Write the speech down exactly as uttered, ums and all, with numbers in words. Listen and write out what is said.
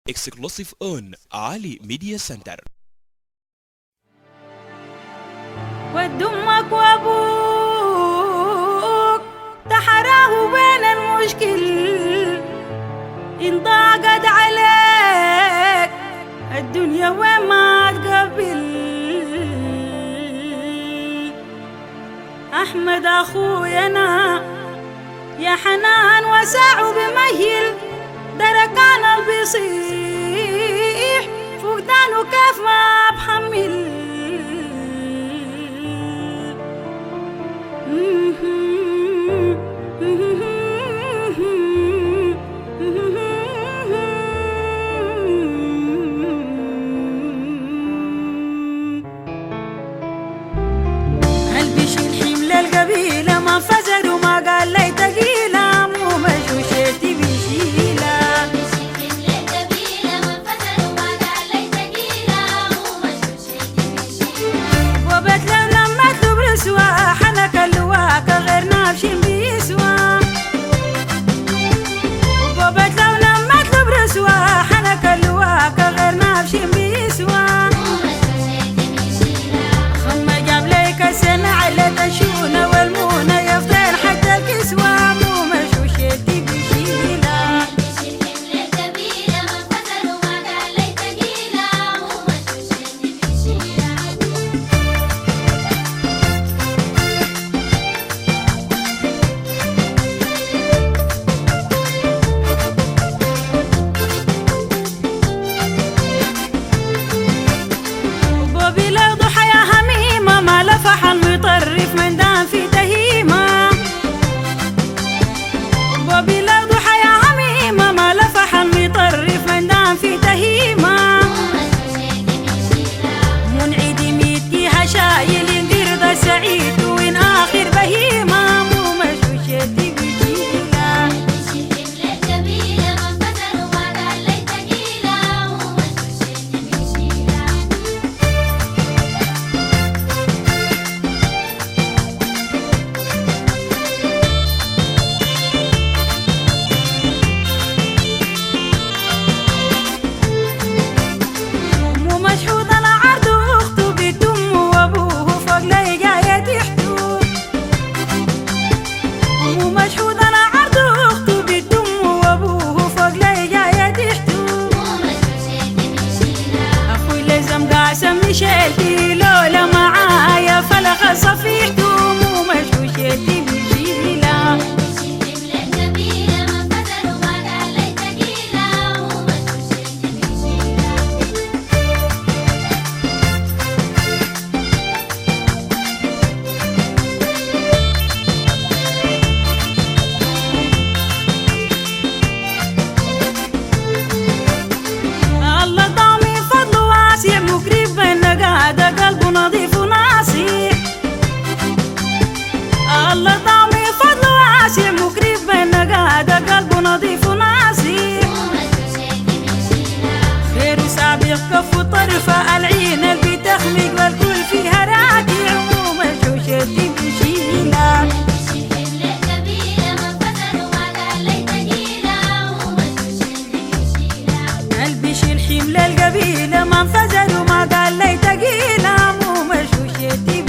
exclusive on علي ميديا سنتر. ود امك وابوك تحراه بين المشكل ان ضاقت عليك الدنيا وما تقبل. احمد اخويا انا يا حنان وساعه بمهل دركان بيصيح فقدانه كيف ما بحمل. قلبي شيل حمل القبيلة ما فزر وما قال لي تقيلة مو مشوشتي بيشيلة. وبت لو لما اطلب رسوة حنك اللواك غير نافشين بيسوى. وبت لو لما اطلب رسوة حنك اللواك غير نافشين بيسوى. خمة جاب ليك السنة على تشونة والمونة يفضل حتى الكسوة مو مشوشتي بيشيلة. وبوبي لو ضحى يا هميمة ما لفح المطرف من دام في تهيمة. وبوبي لو ضحى يا هميمة ما لفح المطرف من دام في تهيمة. منعد ميتكيها شايل يندير ذا سعيد وين آخر بهيمة مو مشوشتي بجيلة. مو مشحوط على عرض اخته بنت امه وابوه فوق لي قايد يحتوه. مو مشحوط على عرض اخته بنت امه وابوه فوق لي قايد يحتوه. اخوي لازم قاسم شيلتي لولا معايا فلخ صفيحته مو مشوشتي بجيلة. الله ضامي فضله واسع مقرب بين قاعدة قلبه نظيف وناصح. الله ضامي فضله واسع مقرب بين قاعدة قلبه نظيف وناصح. خير سابق كف طرفة العين اللي بتخمق والكل فيها راكع مو مشوشتي بشيلة. قلبي شيل حمل القبيلة ما انفجر وما قال لي تقيلة مو مشوشتي